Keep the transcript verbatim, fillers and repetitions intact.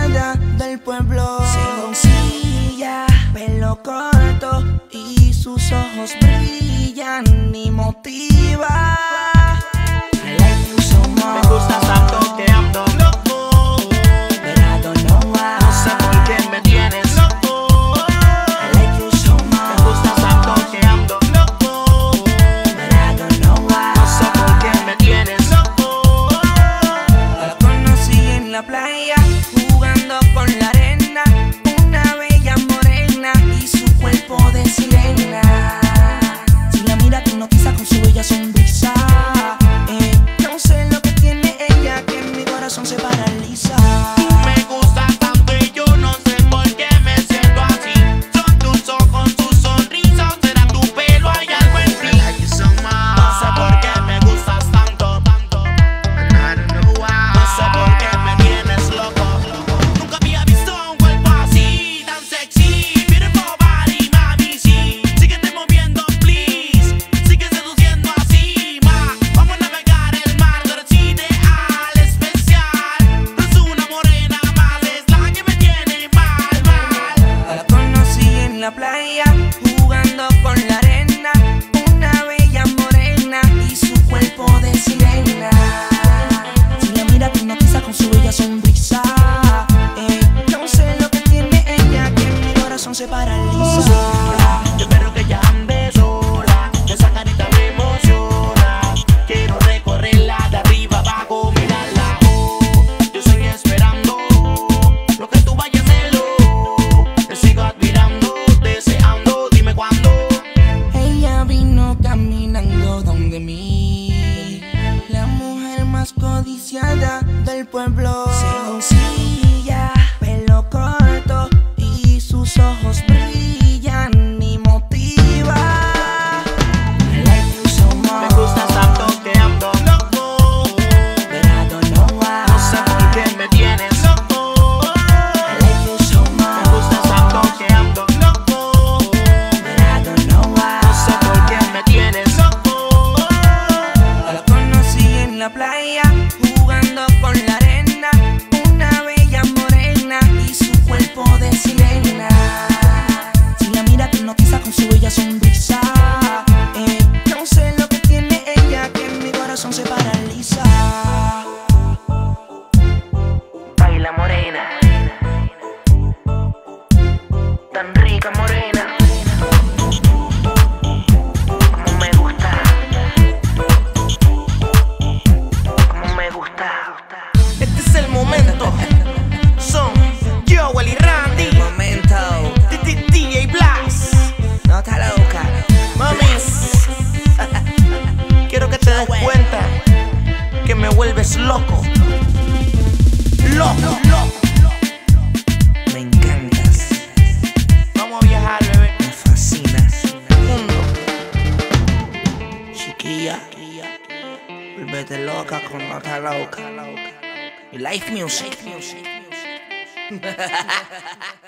codiciada del pueblo. Sencilla, pelo corto y sus ojos brillan y motiva. I like you so much. Me gusta tanto que ando loco, but I don't know why. no sé por qué me tienes loco. I like you so much. Me gusta tanto que ando loco, but I don't know why. no sé por qué me tienes loco. La conocí en la playa, jugando con la arena, una bella morena y su cuerpo de sirena. Si la mira te hipnotiza con su bella sonrisa. eh, No sé lo que tiene ella que en mi corazón se paraliza. Me gusta tanto y yo no sé por qué me siento así. Son tus ojos, tu sonrisa, o será tu pelo, hay algo en ti. No sé por qué me gustas tanto, tanto. No sé por qué me tienes loco. Nunca había visto un cuerpo así, tan sexy. Beautiful body, mami, sí. Síguete moviendo, please. Sigue seduciendo así, ma. Vamos a navegar el mar, tú eres ideal, especial. No es una morena más, es la que me tiene mal, mal. La conocí en la playa, jugando con la arena, una bella morena y su cuerpo de sirena. Si la mira te hipnotiza con su bella sonrisa. eh, No sé lo que tiene ella que en mi corazón se paraliza. Yo espero que ella ande sola, esa carita me emociona. Quiero recorrerla de arriba abajo, mirarla. Oh, yo estoy esperando lo que tú vayas a hacerlo. Te sigo admirando, deseando, dime cuándo. Ella vino caminando donde mí, la mujer más codiciada del pueblo. Sencilla, pelo corto y sus ojos brillan y motiva. I like you so Me much, gusta tanto que ando loco, but I don't know why. no sé por qué me tienes loco. I like you so Me much, gusta tanto que ando loco, but I don't know why. no sé por qué me tienes loco. La conocí en la playa, jugando con la arena, una bella morena y su cuerpo de sirena. Si la mira te hipnotiza con su bella sonrisa. eh, No sé lo que tiene ella que en mi corazón se paraliza. Baila morena, tan rica morena, como me gusta. Como me gusta. Este es el momento. Son Joel y Randy. Momento. D J Blast. No está loca. Mamis, quiero que te des cuenta que me vuelves loco. Loco, loco. Me encantas. Vamos a viajar, bebé. Me fascinas. Mundo. Chiquilla. Volvete loca con no está loca. Y Life Music.